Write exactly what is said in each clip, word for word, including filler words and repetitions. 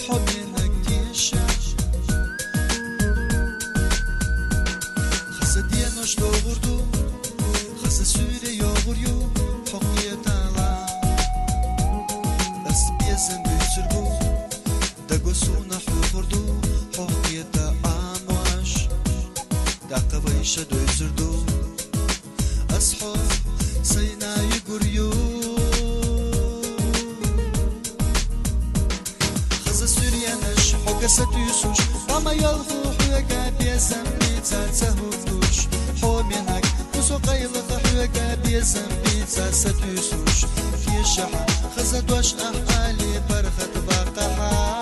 حمينك تيشا خاصة ديانوش لو غردو خاصة سوري يو غريو حقية تالا بس بيزن بيسربو دقو سونا حلو غردو حقية تا آمواش داقا ويشا دو يسردو أصحو سينا يقريو خاصة سوريانش حقا ستيسوش أما يلغو حقا بيزن بيتا تهوتوش حومينك وسوقيلق حقا بيزن بيتا ستيسوش في الشحن خاصة دوش أحالي برخة باقحا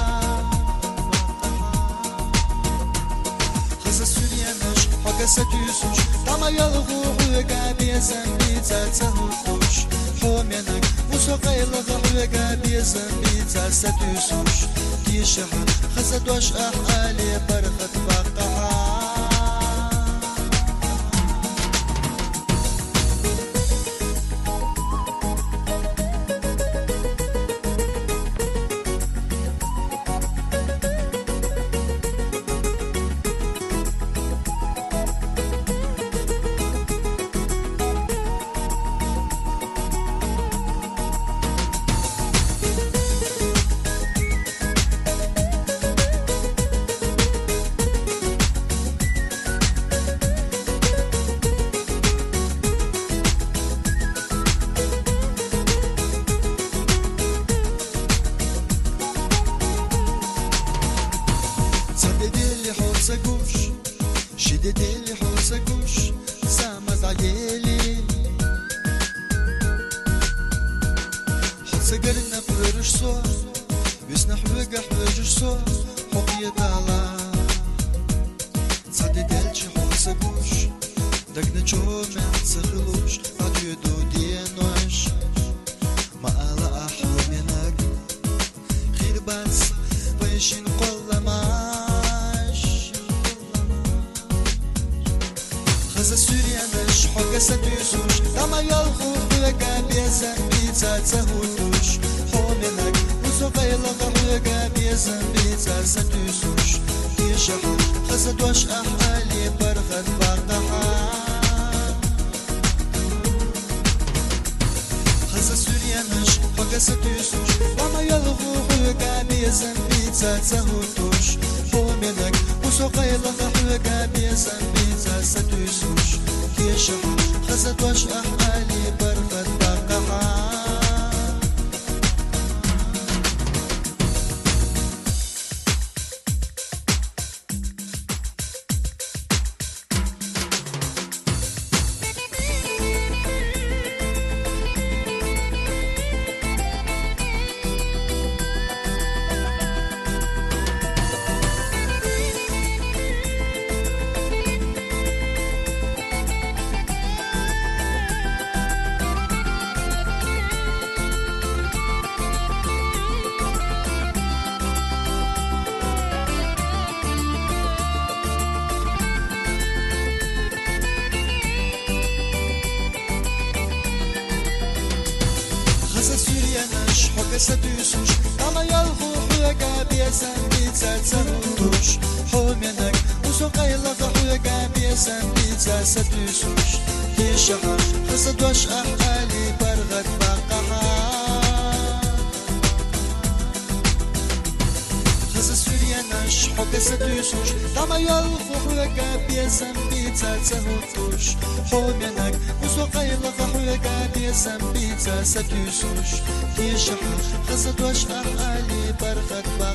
خاصة سوريانش حقا ستيسوش أما يلغو حقا بيزن بيتا تهوتوش حومينك وسوقيلق حقا بيزن بيتا ستيسوش في الشحن خاصة دوش أحالي برخة باقحا صددي حوسكوش شددي حوسكوش سامز عيالي حوسكرنا فرش صور بيسنا حوجة حوجش صور حقية على صددي حوسكوش دقنا شو ما تسخلوش عديو دو دينوش ما على أحلامك خير بس بيشين قل ما خاصة سوريانش حقا ستيسوش دما يلغو حقا بيزن بيتا تهوتوش حومينك وسوقيلق حقا بيزن بيتا ستيسوش في شحن خاصة دوش أحالي برغة باقحا خاصة سوريانش حقا ستيسوش دما يلغو حقا بيزن بيتا تهوتوش حومينك وسوقيلق حقا بيزن بيتا ستيسوش في شحن خاصة دوش أحالي برغة باقحا خاصة سوريانش حقا ستيسوش أما يلغو حقا بيزن بيتا تهوتوش حومينك وسوقيلق حقا بيزن بيتا ستيسوش في شحن خاصة دوش أحالي برغة باقحا خاصة سوريانش حقا ستيسوش دما يلغو حقا بيزن بيتا تهوتوش حومينك وسوقيلق حقا بيزن بيتا ستيسوش في شحن خاصة دوش أحالي برغة